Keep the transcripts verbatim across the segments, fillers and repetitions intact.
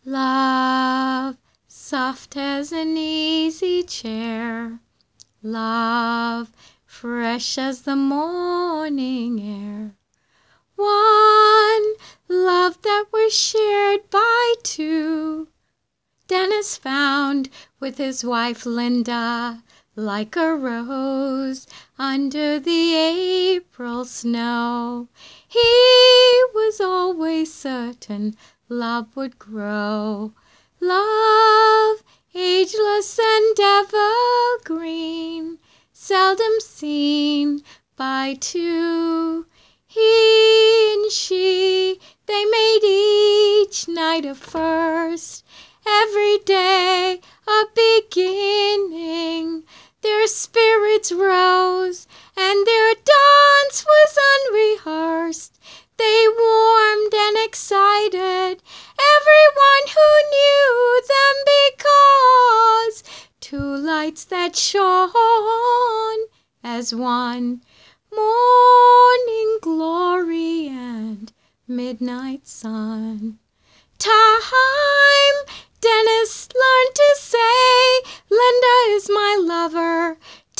Love, soft as an easy chair, love, fresh as the morning air. One love that was shared by two, Dennis found with his wife Linda, like a rose under the April snow. He was always certain love would grow, love ageless and evergreen, seldom seen by two. He and she, they made each night a first, every day a beginning. Their spirits rose and their dance was unrehearsed. They warmed and excited everyone who knew them, because two lights that shone as one, morning glory and midnight sun. Time, Dennis learned to say, Linda is my lover.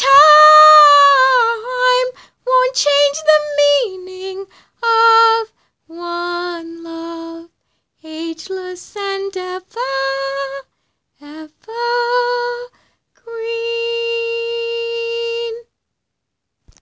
Time won't change the meaning of one love, ageless and evergreen.